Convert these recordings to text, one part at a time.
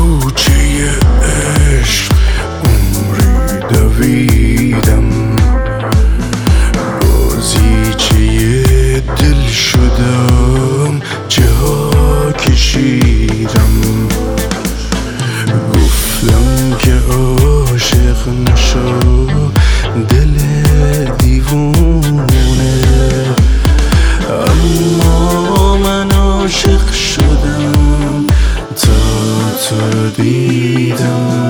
کوچه عشق عمری دویدم، بازیچه دل شدم، چه ها کشیدم. گفتم که عاشق نشو دل دیوونه، اما من عاشق شدم تا تو رو دیدم.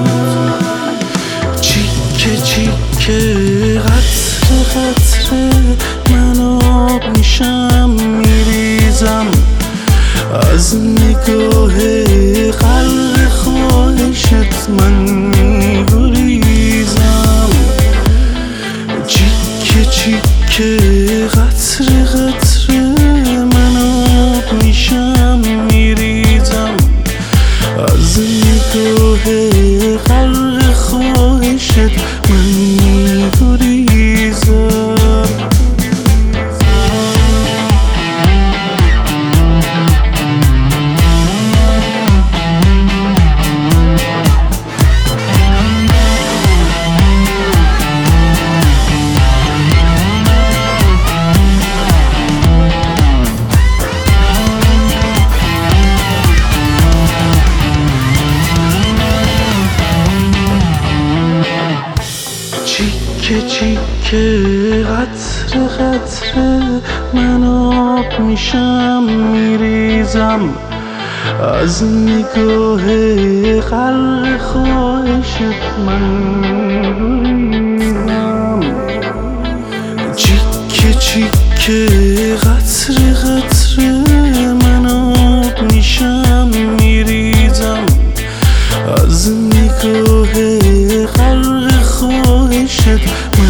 چیکه چیکه قطره قطره من آب میشم میریزم، از نگاه غرق خواهشت من میگریزم. چیکه چیکه قطره قطره من آب میشم میریزم، از نگاه غرق خواهشت من میگریزم. چیکه چیکه قطره قطره من آب میشم میریزم، از نگاه غرق خواهشت من میگریزم. چیکه چیکه قطره قطره من آب میشم میریزم، از نگاه غرق خواهشت